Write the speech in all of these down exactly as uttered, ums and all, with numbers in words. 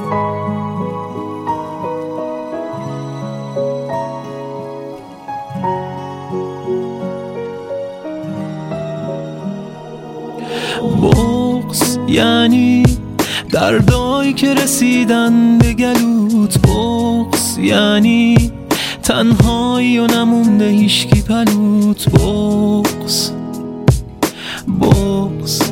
بغض یعنی دردایی که رسیدن به گلوت. بغض یعنی تنهایی و نمونده هیشکی پلوت. بغض بغض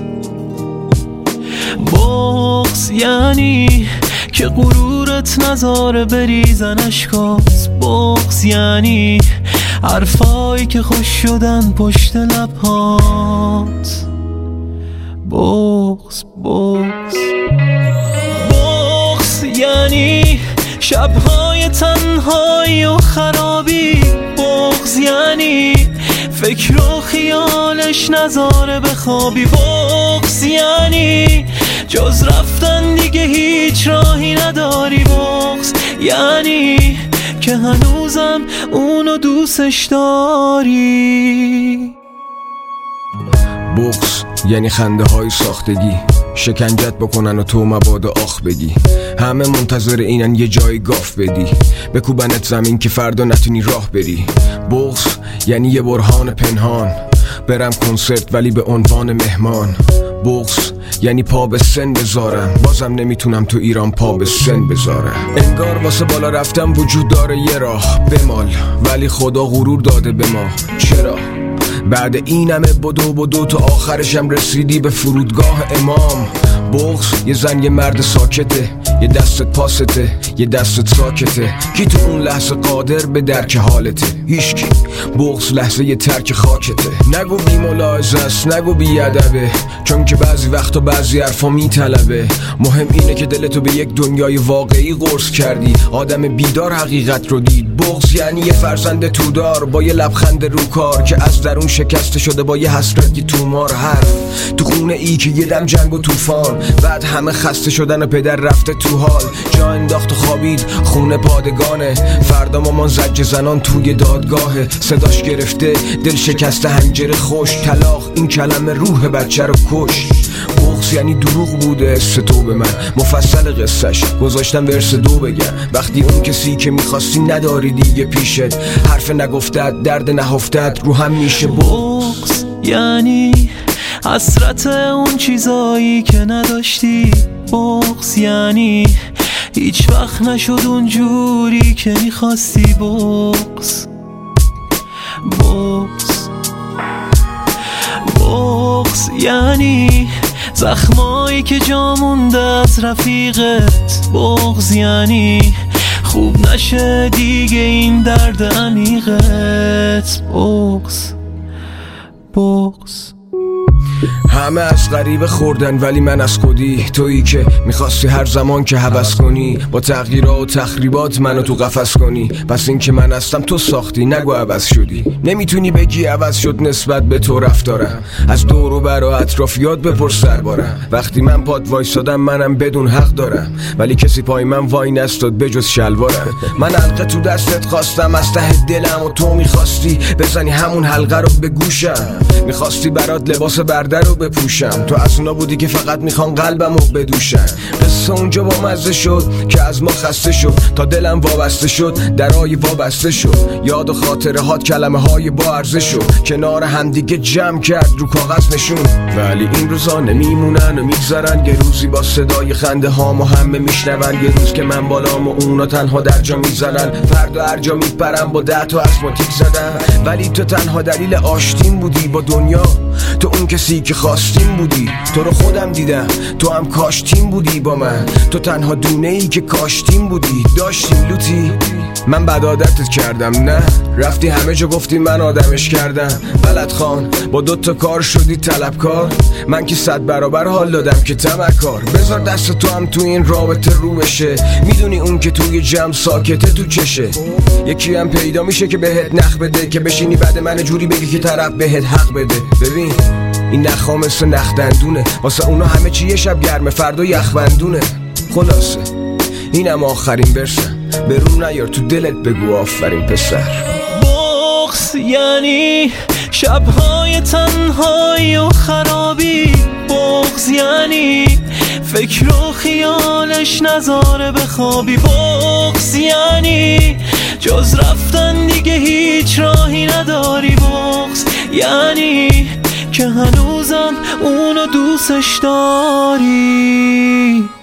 بغض یعنی که غرورت نذاره بریزن اشکات. بغض یعنی حرفایی که خوش شدن پشت لبهات. بغض بغض بغض یعنی شبهای تنهایی و خرابی. بغض یعنی فکر و خیالش نذاره بخوابی. بغض یعنی جز رفتن دیگه هیچ راهی نداری. بغض یعنی که هنوزم اونو دوستش داری. بغض یعنی خنده های ساختگی، شکنجت بکنن و تو مبادا آخ بگی. همه منتظر اینن یه جای گاف بدی، بکوبنت زمین که فردا نتونی راه بری. بغض یعنی یه برهان پنهان، برم کنسرت ولی به عنوان مهمان. بغض یعنی پا به سن بذارم، بازم نمیتونم تو ایران پا به سن بذارم. انگار واسه بالا رفتم وجود داره یه راه بمال، ولی خدا غرور داده به ما. چرا؟ بعد این همه بدو بدو تو آخرشم رسیدی به فرودگاه امام. بغض یه زن یه مرد ساکته، یه دستت پاسته یه دستت ساکته. کی تو اون لحظه قادر به درک حالته؟ هیچکی. بغض لحظه یه ترک خاکته. نگو بی ملاحظه است، نگو بی ادبه، چون که بعضی وقتا بعضی حرفا میطلبه. مهم اینه که دلتو به یک دنیای واقعی قرص کردی، آدم بیدار حقیقت رو دید. بغض یعنی یه فرزند تودار با یه لبخند رو کار که از درون شکسته شده با یه حسرت تومار. حرف تو خونه ای که یه دم جنگ و طوفان، بعد همه خسته شدن و پدر رفته تو حال. جا انداخت و خوابید خونه پادگانه، فردا مامان زجر زنان توی دادگاهه. صداش گرفته دل شکسته حنجره خوش، طلاق این کلمه روح بچه رو کش. بغض یعنی دروغ بوده است تو به من، مفصل قصهش گذاشتم ورس دو بگم. وقتی اون کسی که میخواستی نداری دیگه پیشت، حرف نگفتت درد نهفتت رو هم میشه. بغض یعنی حسرت اون چیزایی که نداشتی. بغض یعنی هیچ وقت نشد اون جوری که میخواستی. بغض بغض بغض یعنی زخمایی که جا مونده از رفیقت. بغض یعنی خوب نشه دیگه این درد عمیقت. بغض بغض همه از غریبه خوردن ولی من از خودی. تویی که میخواستی هر زمان که هوس کنی، با تغییرات و تخریبات منو تو قفس کنی. پس این که من هستم تو ساختی، نگو عوض شدی. نمیتونی بگی عوض شد نسبت به تو رفتارم، از دور و بر و اطرافیات بپرس دربارم. وقتی من پاد وایسادم منم بدون حق دارم، ولی کسی پای من وای نستاد بجز شلوارم. من حلقه تو دستت خواستم از ته دلم، و تو میخواستی بزنی همون حلقه رو به گوشم. میخواستی برات لباس برده رو بپوشم، تو از اونا بودی که فقط میخوان قلبم رو بدوشن. قصه اونجا با مزه شد که از ما خسته شد، تا دلم وابسته شد درای وابسته شد. یاد و خاطره هات کلمه های با ارزش شد، کنار همدیگه جمع کرد رو کاغذ نشون. ولی این روزا نمیمونن و میگذرن، یه روزی با صدای خنده هامو همه میشنون. یه روز که من بالام و اونا تنها در جا میزنن، فردا هر جا میپرم با ده تا اسماتیک زدن. ولی تو تنها دلیل آشتیم بودی با دنیا، تو اون کسی که خواستیم بودی. تو رو خودم دیدم، تو هم کاشتیم بودی با من. تو تنها دونه ای که کاشتیم بودی. داشتیم لوتی، من بد عادتت کردم نه؟ رفتی همه جا گفتی من آدمش کردم. بلد خان با دوتا کار شدی طلبکار، من که صد برابر حال دادم که تمکار. بذار دست تو هم تو این رابطه رو بشه، میدونی اون که توی جمع ساکته تو چشه. یکی هم پیدا میشه که بهت نخ بده، که بشینی بعد من جوری بگی که طرف بهت حق بده. ببین این نخا مثل نخ دندونه، واسه اونا همه چی یه شب گرمه فردا یخبندونه. خلاصه اینم آخرین برسم، برون نیار تو دلت بگو آفرین پسر. بغض یعنی شبهای تنهایی و خرابی بغض یعنی فکر و خیالش نذاره بخوابی بغض یعنی جز رفتن دیگه هیچ راهی نداری بغض یعنی که هنوزم اونو دوستش داری.